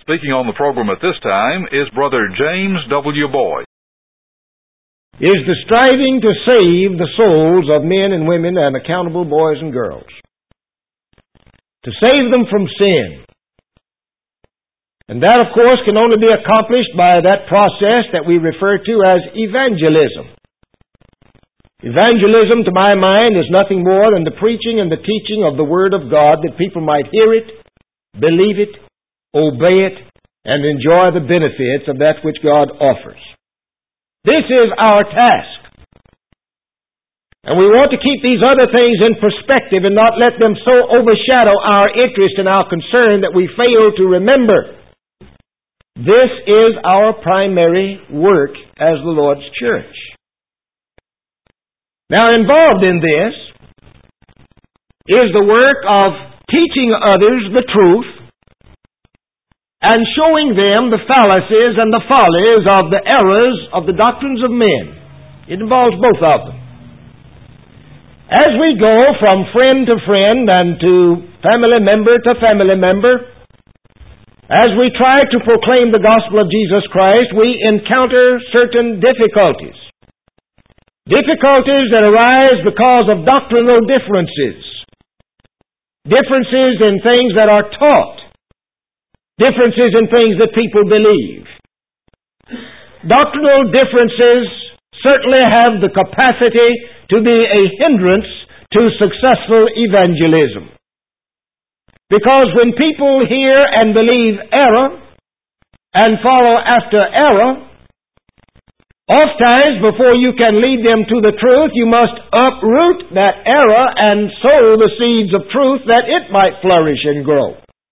Speaking on the program at this time is Brother James W. Boyd. Is the striving to save the souls of men and women and accountable boys and girls. To save them from sin. And that, of course, can only be accomplished by that process that we refer to as evangelism. Evangelism, to my mind, is nothing more than the preaching and the teaching of the Word of God that people might hear it, believe it, obey it, and enjoy the benefits of that which God offers. This is our task. And we want to keep these other things in perspective and not let them so overshadow our interest and our concern that we fail to remember. This is our primary work as the Lord's church. Now, involved in this is the work of teaching others the truth and showing them the fallacies and the follies of the errors of the doctrines of men. It involves both of them. As we go from friend to friend and to family member to family member, as we try to proclaim the gospel of Jesus Christ, we encounter certain difficulties. Difficulties that arise because of doctrinal differences. Differences in things that are taught. Differences in things that people believe. Doctrinal differences certainly have the capacity to be a hindrance to successful evangelism. Because when people hear and believe error and follow after error, oftentimes before you can lead them to the truth, you must uproot that error and sow the seeds of truth that it might flourish and grow.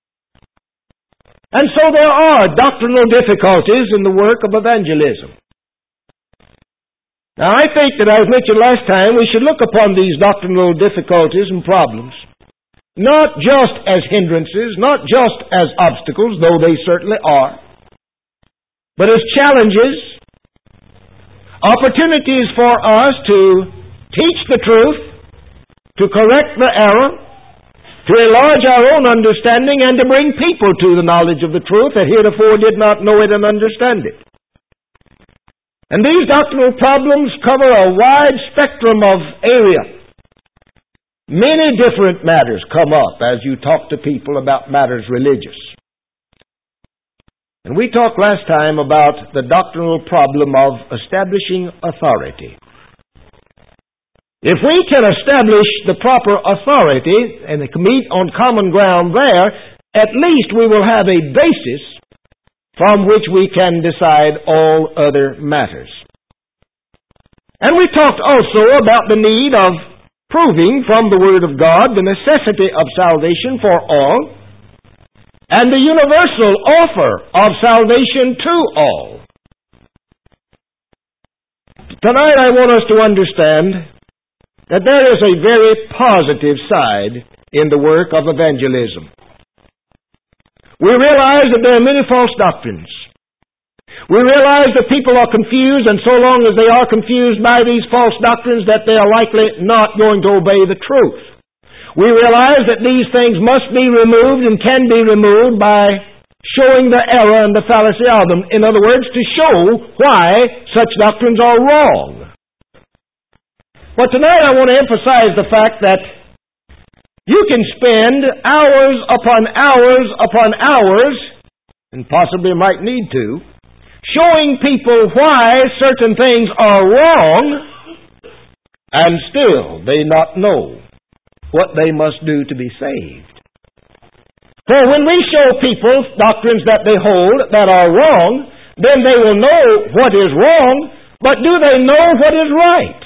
And so there are doctrinal difficulties in the work of evangelism. Now I think that, as mentioned last time, we should look upon these doctrinal difficulties and problems not just as hindrances, not just as obstacles, though they certainly are, but as challenges, opportunities for us to teach the truth, to correct the error, to enlarge our own understanding, and to bring people to the knowledge of the truth that heretofore did not know it and understand it. And these doctrinal problems cover a wide spectrum of area. Many different matters come up as you talk to people about matters religious. And we talked last time about the doctrinal problem of establishing authority. If we can establish the proper authority and meet on common ground there, at least we will have a basis from which we can decide all other matters. And we talked also about the need of proving from the Word of God the necessity of salvation for all and the universal offer of salvation to all. Tonight I want us to understand that there is a very positive side in the work of evangelism. We realize that there are many false doctrines. We realize that people are confused, and so long as they are confused by these false doctrines, that they are likely not going to obey the truth. We realize that these things must be removed and can be removed by showing the error and the fallacy of them. In other words, to show why such doctrines are wrong. But tonight I want to emphasize the fact that you can spend hours upon hours upon hours, and possibly might need to, showing people why certain things are wrong, and still they not know what they must do to be saved. For when we show people doctrines that they hold that are wrong, then they will know what is wrong, but do they know what is right?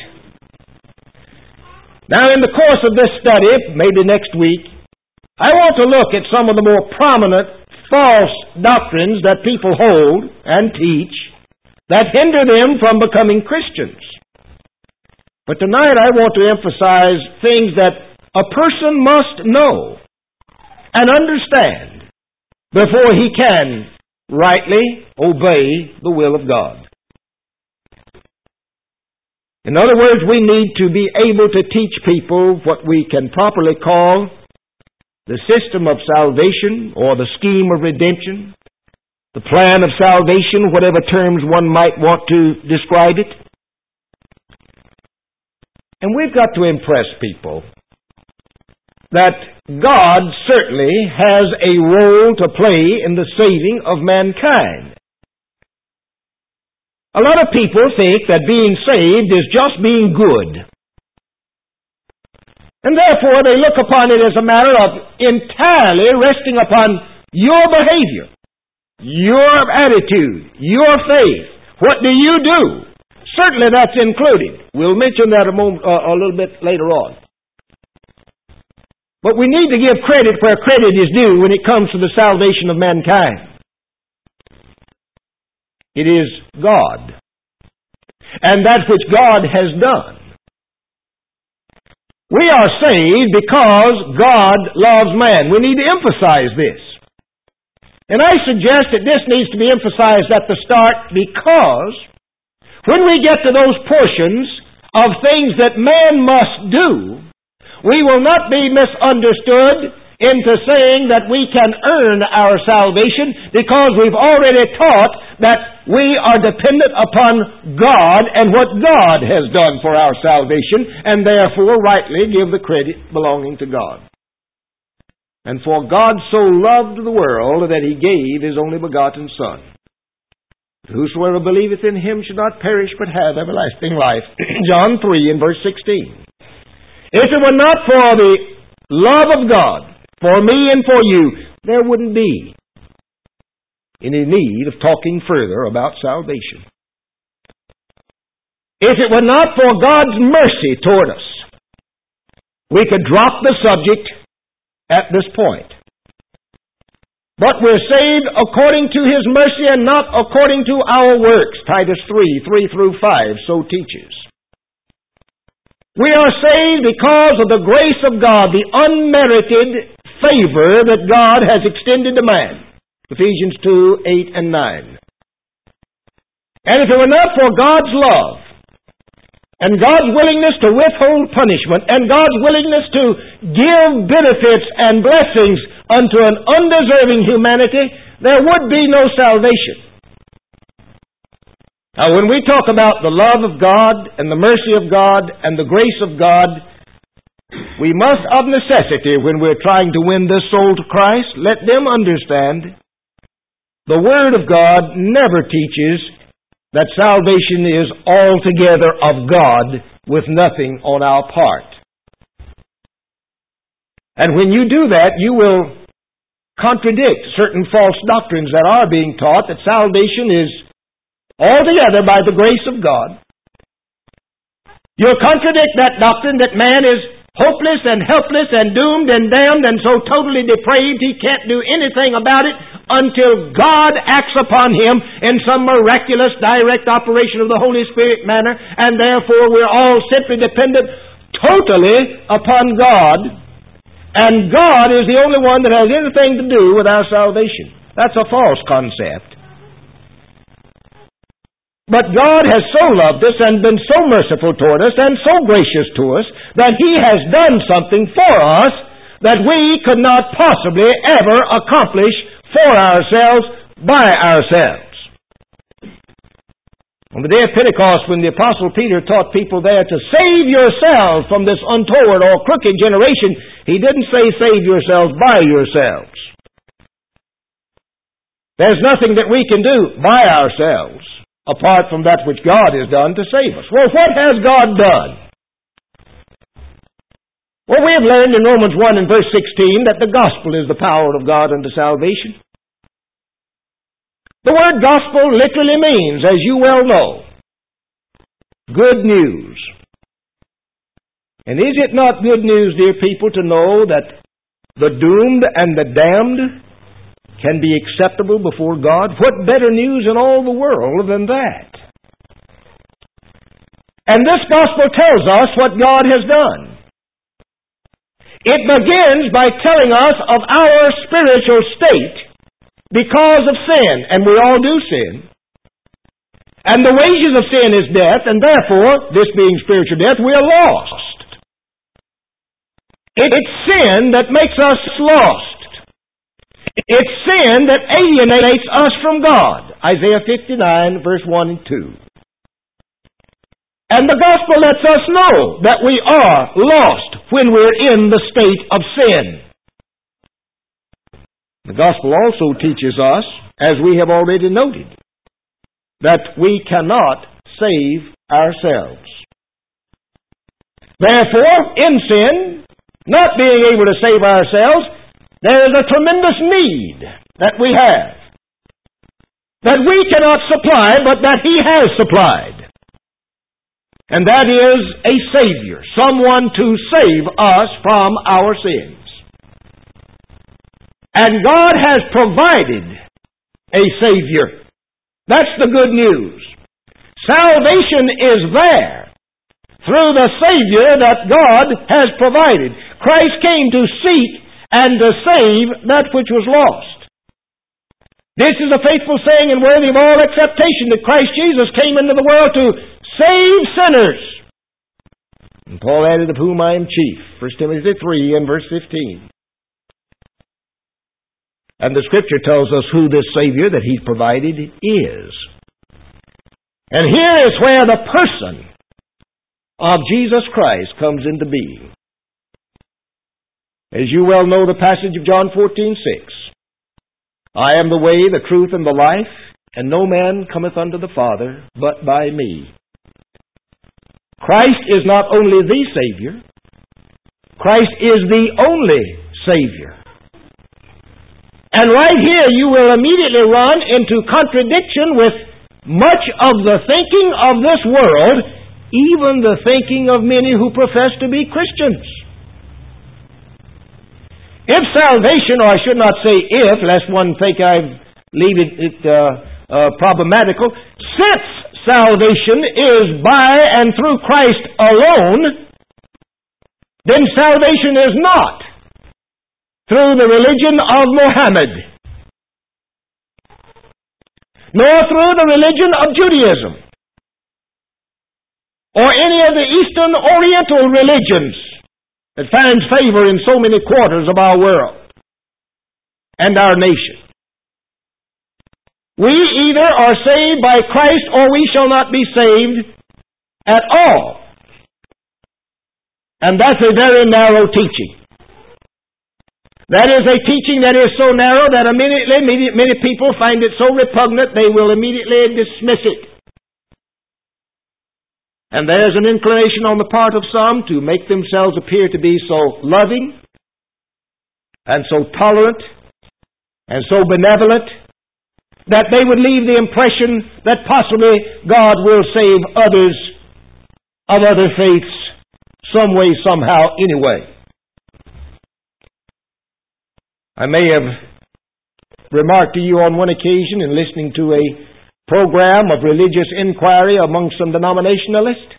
Now, in the course of this study, maybe next week, I want to look at some of the more prominent false doctrines that people hold and teach that hinder them from becoming Christians. But tonight I want to emphasize things that a person must know and understand before he can rightly obey the will of God. In other words, we need to be able to teach people what we can properly call the system of salvation or the scheme of redemption, the plan of salvation, whatever terms one might want to describe it. And we've got to impress people that God certainly has a role to play in the saving of mankind. A lot of people think that being saved is just being good. And therefore they look upon it as a matter of entirely resting upon your behavior, your attitude, your faith. What do you do? Certainly that's included. We'll mention that a little bit later on. But we need to give credit where credit is due when it comes to the salvation of mankind. It is God, and that which God has done. We are saved because God loves man. We need to emphasize this. And I suggest that this needs to be emphasized at the start, because when we get to those portions of things that man must do, we will not be misunderstood into saying that we can earn our salvation, because we've already taught that we are dependent upon God and what God has done for our salvation, and therefore rightly give the credit belonging to God. And for God so loved the world that He gave His only begotten Son. Whosoever believeth in Him should not perish but have everlasting life. John 3 and verse 16. If it were not for the love of God, for me and for you, there wouldn't be any need of talking further about salvation. If it were not for God's mercy toward us, we could drop the subject at this point. But we're saved according to His mercy and not according to our works. Titus 3 through 5 so teaches. We are saved because of the grace of God, the unmerited favor that God has extended to man. Ephesians 2, 8 and 9. And if it were not for God's love, and God's willingness to withhold punishment, and God's willingness to give benefits and blessings unto an undeserving humanity, there would be no salvation. Now, when we talk about the love of God and the mercy of God and the grace of God, we must of necessity, when we're trying to win this soul to Christ, let them understand the Word of God never teaches that salvation is altogether of God with nothing on our part. And when you do that, you will contradict certain false doctrines that are being taught, that salvation is altogether by the grace of God. You'll contradict that doctrine that man is hopeless and helpless and doomed and damned and so totally depraved he can't do anything about it until God acts upon him in some miraculous direct operation of the Holy Spirit manner, and therefore we're all simply dependent totally upon God, and God is the only one that has anything to do with our salvation. That's a false concept. But God has so loved us and been so merciful toward us and so gracious to us that He has done something for us that we could not possibly ever accomplish for ourselves by ourselves. On the day of Pentecost, when the Apostle Peter taught people there to save yourselves from this untoward or crooked generation, he didn't say save yourselves by yourselves. There's nothing that we can do by ourselves apart from that which God has done to save us. Well, what has God done? Well, we have learned in Romans 1 and verse 16 that the gospel is the power of God unto salvation. The word gospel literally means, as you well know, good news. And is it not good news, dear people, to know that the doomed and the damned can be acceptable before God? What better news in all the world than that? And this gospel tells us what God has done. It begins by telling us of our spiritual state because of sin, and we all do sin. And the wages of sin is death, and therefore, this being spiritual death, we are lost. It's sin that makes us lost. It's sin that alienates us from God. Isaiah 59, verse 1 and 2. And the gospel lets us know that we are lost when we're in the state of sin. The gospel also teaches us, as we have already noted, that we cannot save ourselves. Therefore, in sin, not being able to save ourselves, there is a tremendous need that we have, that we cannot supply, but that He has supplied. And that is a Savior, someone to save us from our sins. And God has provided a Savior. That's the good news. Salvation is there through the Savior that God has provided. Christ came to seek and to save that which was lost. This is a faithful saying and worthy of all acceptation that Christ Jesus came into the world to save sinners. And Paul added, of whom I am chief. 1 Timothy 3 and verse 15. And the Scripture tells us who this Savior that He's provided is. And here is where the person of Jesus Christ comes into being. As you well know the passage of John 14:6. I am the way, the truth, and the life, and no man cometh unto the Father but by me. Christ is not only the Savior, Christ is the only Savior. And right here you will immediately run into contradiction with much of the thinking of this world, even the thinking of many who profess to be Christians. If salvation, or I should not say if, lest one think I leave it problematical, since salvation is by and through Christ alone, then salvation is not through the religion of Mohammed, nor through the religion of Judaism, or any of the Eastern Oriental religions that finds favor in so many quarters of our world and our nation. We either are saved by Christ or we shall not be saved at all. And that's a very narrow teaching. That is a teaching that is so narrow that many people find it so repugnant they will immediately dismiss it. And there's an inclination on the part of some to make themselves appear to be so loving and so tolerant and so benevolent that they would leave the impression that possibly God will save others of other faiths some way, somehow, anyway. I may have remarked to you on one occasion in listening to a program of religious inquiry among some denominationalists,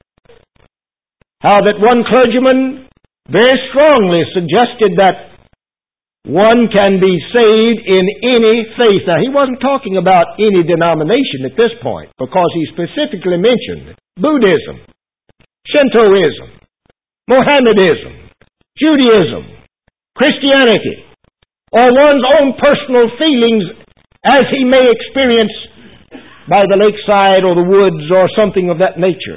how that one clergyman very strongly suggested that one can be saved in any faith. Now, he wasn't talking about any denomination at this point, because he specifically mentioned Buddhism, Shintoism, Mohammedanism, Judaism, Christianity, or one's own personal feelings as he may experience by the lakeside or the woods or something of that nature.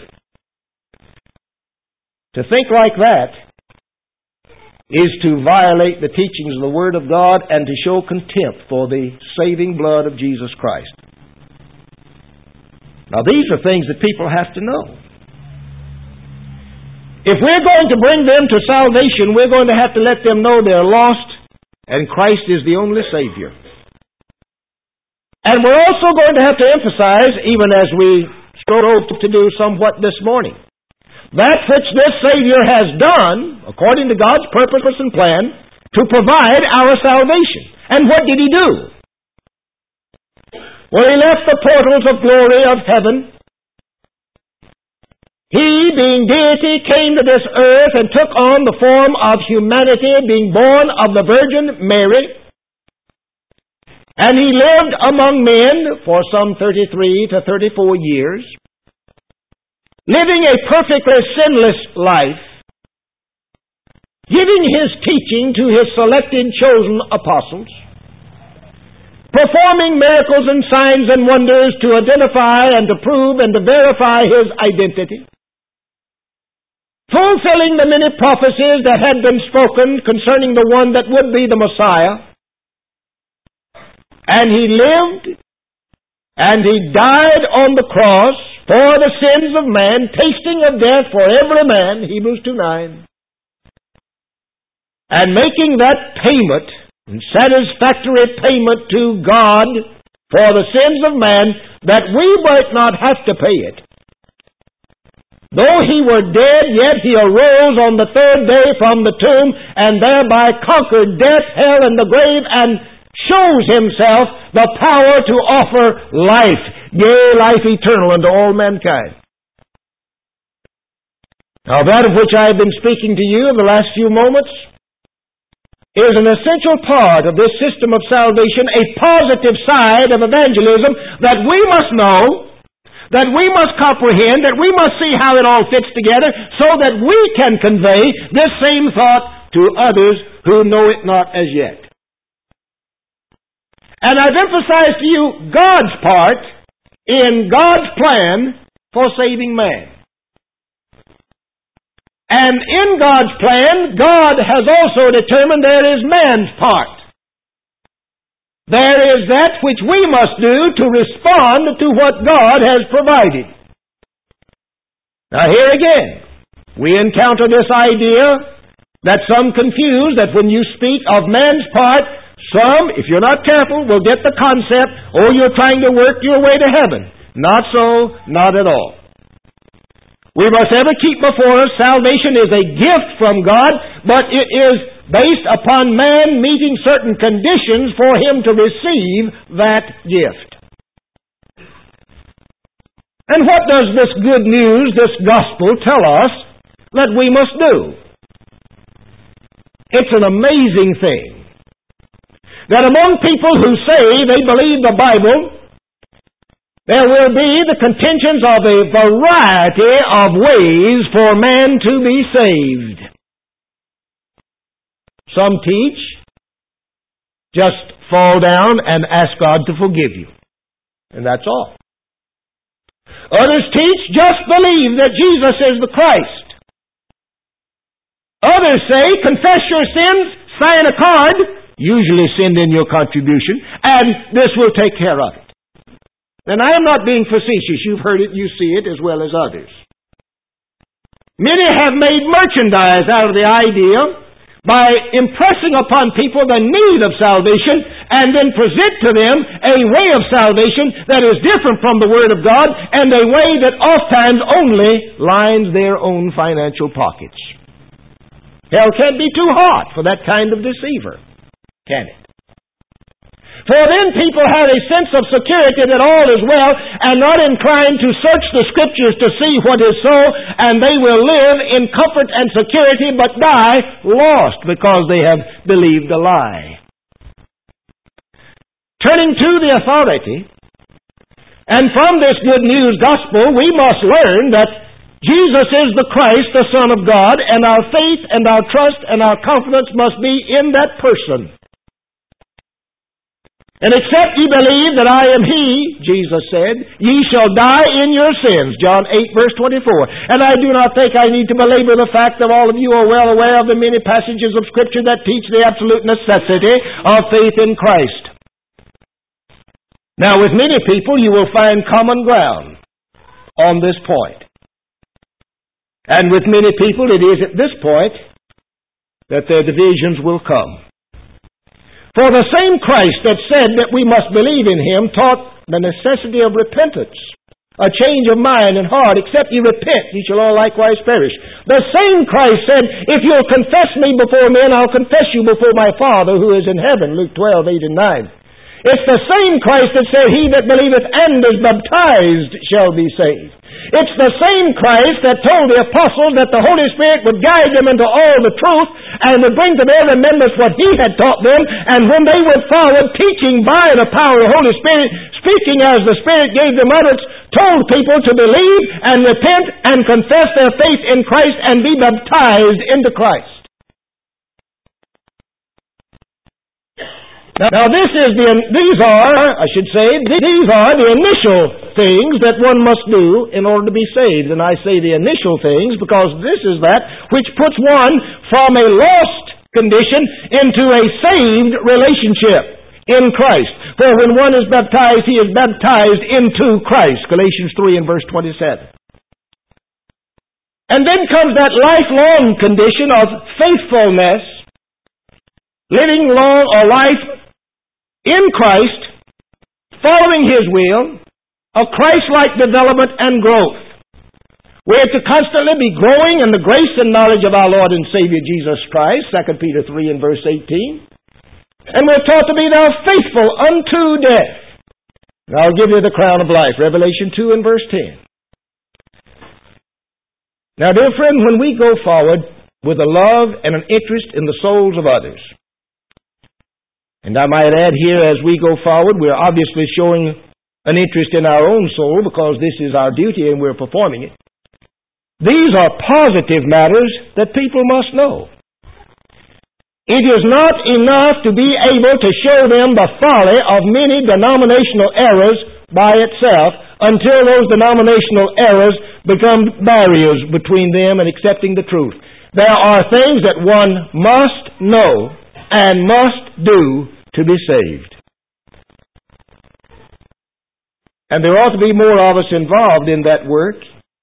To think like that is to violate the teachings of the Word of God and to show contempt for the saving blood of Jesus Christ. Now, these are things that people have to know. If we're going to bring them to salvation, we're going to have to let them know they're lost and Christ is the only Savior. And we're also going to have to emphasize, even as we strove to do somewhat this morning, that which this Savior has done, according to God's purpose and plan, to provide our salvation. And what did He do? Well, He left the portals of glory of heaven. He, being deity, came to this earth and took on the form of humanity, being born of the Virgin Mary. And He lived among men for some 33 to 34 years, living a perfectly sinless life, giving His teaching to His selected chosen apostles, performing miracles and signs and wonders to identify and to prove and to verify His identity, fulfilling the many prophecies that had been spoken concerning the one that would be the Messiah. And He lived, and He died on the cross for the sins of man, tasting of death for every man, Hebrews 2:9, and making that payment, and satisfactory payment to God for the sins of man, that we might not have to pay it. Though He were dead, yet He arose on the third day from the tomb, and thereby conquered death, hell, and the grave, and shows Himself the power to offer life, yea, life eternal unto all mankind. Now that of which I have been speaking to you in the last few moments is an essential part of this system of salvation, a positive side of evangelism that we must know, that we must comprehend, that we must see how it all fits together so that we can convey this same thought to others who know it not as yet. And I've emphasized to you God's part in God's plan for saving man. And in God's plan, God has also determined there is man's part. There is that which we must do to respond to what God has provided. Now here again, we encounter this idea that some confuse, that when you speak of man's part, some, if you're not careful, will get the concept, oh, you're trying to work your way to heaven. Not so, not at all. We must ever keep before us, salvation is a gift from God, but it is based upon man meeting certain conditions for him to receive that gift. And what does this good news, this gospel, tell us that we must do? It's an amazing thing that among people who say they believe the Bible, there will be the contentions of a variety of ways for man to be saved. Some teach, just fall down and ask God to forgive you. And that's all. Others teach, just believe that Jesus is the Christ. Others say, confess your sins, sign a card, usually send in your contribution, and this will take care of it. And I am not being facetious. You've heard it, you see it as well as others. Many have made merchandise out of the idea by impressing upon people the need of salvation and then present to them a way of salvation that is different from the Word of God and a way that oftentimes only lines their own financial pockets. Hell can't be too hot for that kind of deceiver, can it? For then people have a sense of security that all is well and not inclined to search the Scriptures to see what is so, and they will live in comfort and security but die lost because they have believed a lie. Turning to the authority, and from this good news gospel, we must learn that Jesus is the Christ, the Son of God, and our faith and our trust and our confidence must be in that person. And except ye believe that I am He, Jesus said, ye shall die in your sins. John 8, verse 24. And I do not think I need to belabor the fact that all of you are well aware of the many passages of Scripture that teach the absolute necessity of faith in Christ. Now, with many people, you will find common ground on this point. And with many people, it is at this point that their divisions will come. For the same Christ that said that we must believe in Him taught the necessity of repentance, a change of mind and heart. Except ye repent, ye shall all likewise perish. The same Christ said, if you'll confess me before men, I'll confess you before my Father who is in heaven. Luke 12, 8 and 9. It's the same Christ that said, he that believeth and is baptized shall be saved. It's the same Christ that told the apostles that the Holy Spirit would guide them into all the truth and would bring to their remembrance what He had taught them, and when they went forward teaching by the power of the Holy Spirit, speaking as the Spirit gave them utterance, told people to believe and repent and confess their faith in Christ and be baptized into Christ. Now these are the initial things that one must do in order to be saved. And I say the initial things because this is that which puts one from a lost condition into a saved relationship in Christ. For when one is baptized, he is baptized into Christ. Galatians 3 and verse 27. And then comes that lifelong condition of faithfulness, living long a life in Christ, following His will, a Christ-like development and growth. We're to constantly be growing in the grace and knowledge of our Lord and Savior Jesus Christ, 2 Peter 3 and verse 18. And we're taught to be thou faithful unto death. And I'll give you the crown of life, Revelation 2 and verse 10. Now, dear friend, when we go forward with a love and an interest in the souls of others, and I might add here, as we go forward, we're obviously showing an interest in our own soul because this is our duty and we're performing it. These are positive matters that people must know. It is not enough to be able to show them the folly of many denominational errors by itself until those denominational errors become barriers between them and accepting the truth. There are things that one must know and must do to be saved. And there ought to be more of us involved in that work.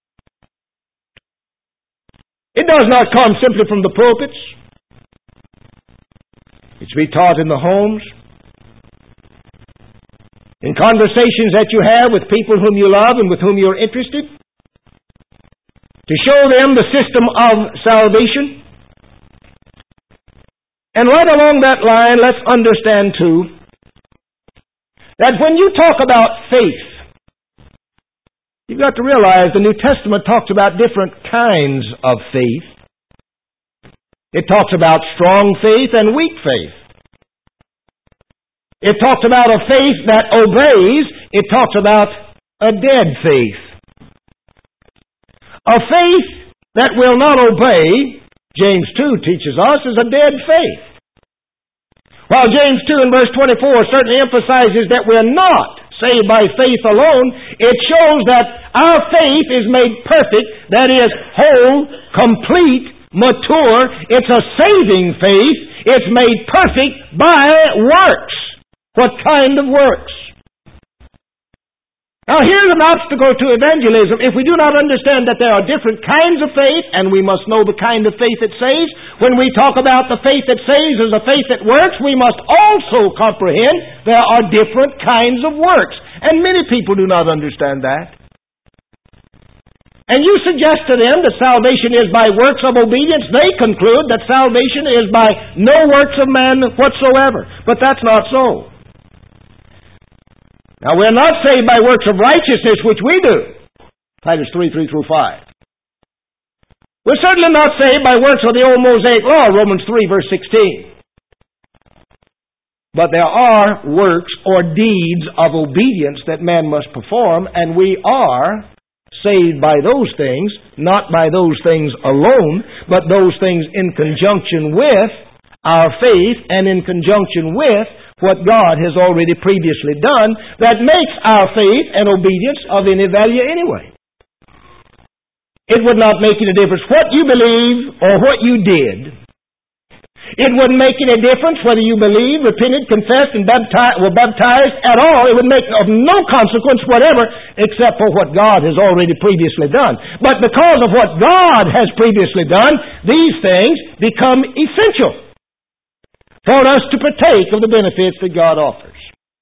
It does not come simply from the pulpits. It's to be taught in the homes, in conversations that you have with people whom you love and with whom you're interested, to show them the system of salvation. And right along that line, let's understand too, that when you talk about faith, you've got to realize the New Testament talks about different kinds of faith. It talks about strong faith and weak faith. It talks about a faith that obeys. It talks about a dead faith. A faith that will not obey, James 2 teaches us, is a dead faith. While James 2 and verse 24 certainly emphasizes that we're not saved by faith alone, it shows that our faith is made perfect, that is, whole, complete, mature. It's a saving faith. It's made perfect by works. What kind of works? Now here's an obstacle to evangelism. If we do not understand that there are different kinds of faith, and we must know the kind of faith that saves, when we talk about the faith that saves as a faith that works, we must also comprehend there are different kinds of works. And many people do not understand that. And you suggest to them that salvation is by works of obedience. They conclude that salvation is by no works of man whatsoever. But that's not so. Now, we're not saved by works of righteousness, which we do. Titus 3:3 through 5. We're certainly not saved by works of the old Mosaic law, Romans 3, verse 16. But there are works or deeds of obedience that man must perform, and we are saved by those things, not by those things alone, but those things in conjunction with our faith and in conjunction with what God has already previously done that makes our faith and obedience of any value anyway. It would not make any difference what you believe or what you did. It wouldn't make any difference whether you believed, repented, confessed, and were baptized at all. It would make of no consequence whatever except for what God has already previously done. But because of what God has previously done, these things become essential for us to partake of the benefits that God offers.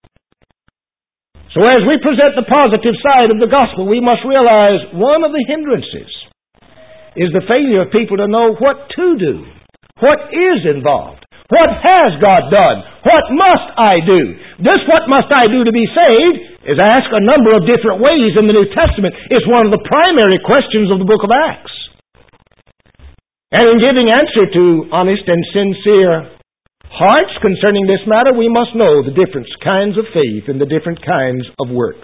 So as we present the positive side of the gospel, we must realize one of the hindrances is the failure of people to know what to do. What is involved? What has God done? What must I do? This what must I do to be saved is asked a number of different ways in the New Testament. It's one of the primary questions of the book of Acts. And in giving answer to honest and sincere hearts concerning this matter, we must know the different kinds of faith and the different kinds of works.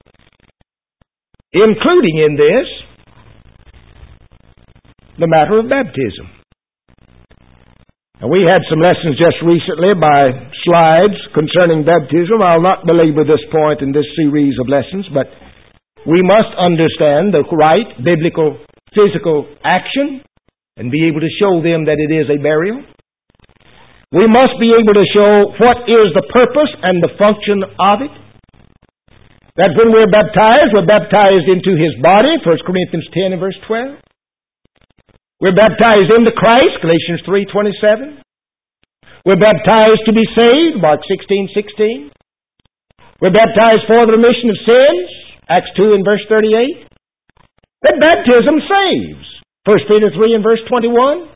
Including in this, the matter of baptism. And we had some lessons just recently by slides concerning baptism. I'll not belabor this point in this series of lessons, but we must understand the right biblical physical action and be able to show them that it is a burial. We must be able to show what is the purpose and the function of it. That when we're baptized into His body, 1 Corinthians 10 and verse 12. We're baptized into Christ, Galatians 3:27. We're baptized to be saved, Mark 16:16. We're baptized for the remission of sins, Acts 2 and verse 38. That baptism saves, 1 Peter 3 and verse 21.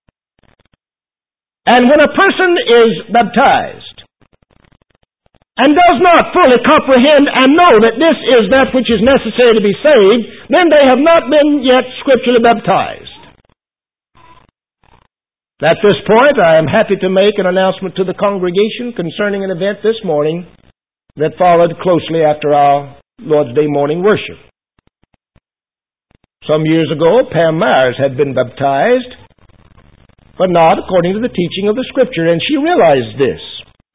And when a person is baptized and does not fully comprehend and know that this is that which is necessary to be saved, then they have not been yet scripturally baptized. At this point, I am happy to make an announcement to the congregation concerning an event this morning that followed closely after our Lord's Day morning worship. Some years ago, Pam Myers had been baptized, but not according to the teaching of the Scripture, and she realized this.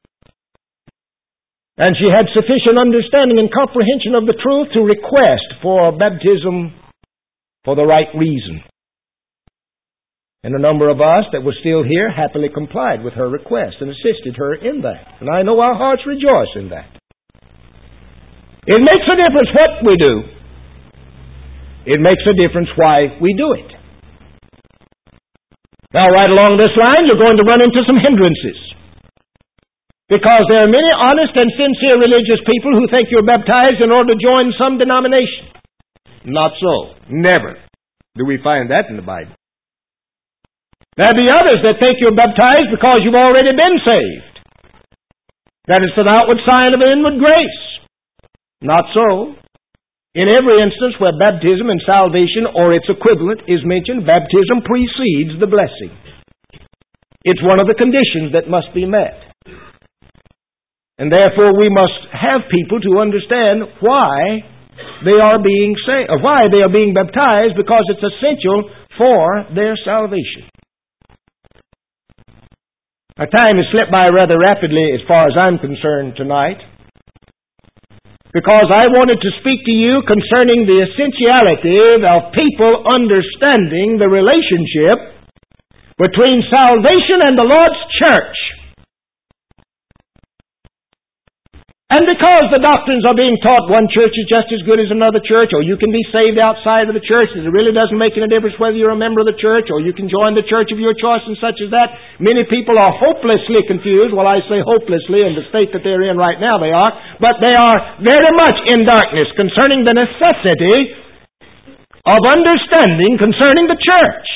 And she had sufficient understanding and comprehension of the truth to request for baptism for the right reason. And a number of us that were still here happily complied with her request and assisted her in that. And I know our hearts rejoice in that. It makes a difference what we do. It makes a difference why we do it. Now, right along this line, you're going to run into some hindrances. Because there are many honest and sincere religious people who think you're baptized in order to join some denomination. Not so. Never do we find that in the Bible. There be others that think you're baptized because you've already been saved. That it's an outward sign of inward grace. Not so. In every instance where baptism and salvation or its equivalent is mentioned, baptism precedes the blessing. It's one of the conditions that must be met. And therefore we must have people to understand why they are being saved, or why they are being baptized, because it's essential for their salvation. Our time has slipped by rather rapidly as far as I'm concerned tonight, because I wanted to speak to you concerning the essentiality of people understanding the relationship between salvation and the Lord's church. And because the doctrines are being taught, one church is just as good as another church, or you can be saved outside of the church, it really doesn't make any difference whether you're a member of the church, or you can join the church of your choice and such as that. Many people are hopelessly confused. Well, I say hopelessly in the state that they're in right now they are, but they are very much in darkness concerning the necessity of understanding concerning the church.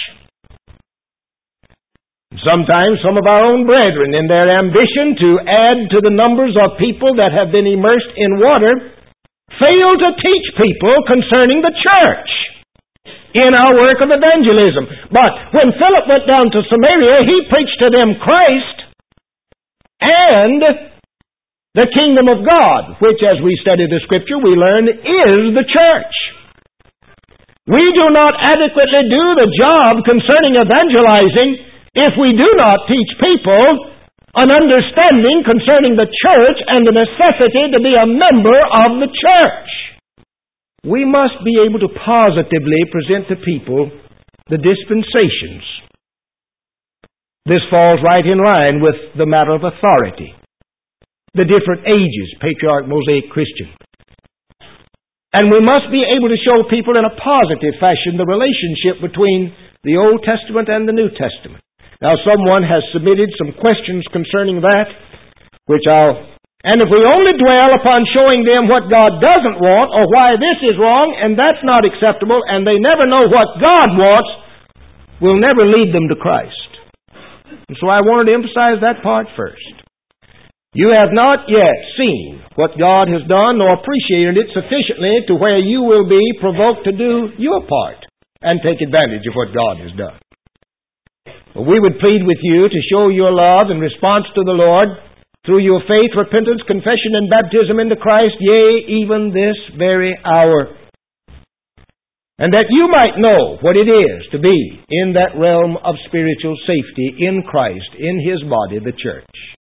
Sometimes some of our own brethren, in their ambition to add to the numbers of people that have been immersed in water, fail to teach people concerning the church in our work of evangelism. But when Philip went down to Samaria, he preached to them Christ and the kingdom of God, which, as we study the Scripture, we learn is the church. We do not adequately do the job concerning evangelizing if we do not teach people an understanding concerning the church and the necessity to be a member of the church. We must be able to positively present to people the dispensations. This falls right in line with the matter of authority. The different ages, Patriarch, Mosaic, Christian. And we must be able to show people in a positive fashion the relationship between the Old Testament and the New Testament. Now, someone has submitted some questions concerning that, and if we only dwell upon showing them what God doesn't want, or why this is wrong, and that's not acceptable, and they never know what God wants, we'll never lead them to Christ. And so I wanted to emphasize that part first. You have not yet seen what God has done, nor appreciated it sufficiently to where you will be provoked to do your part and take advantage of what God has done. We would plead with you to show your love in response to the Lord through your faith, repentance, confession, and baptism into Christ, yea, even this very hour. and that you might know what it is to be in that realm of spiritual safety in Christ, in His body, the church.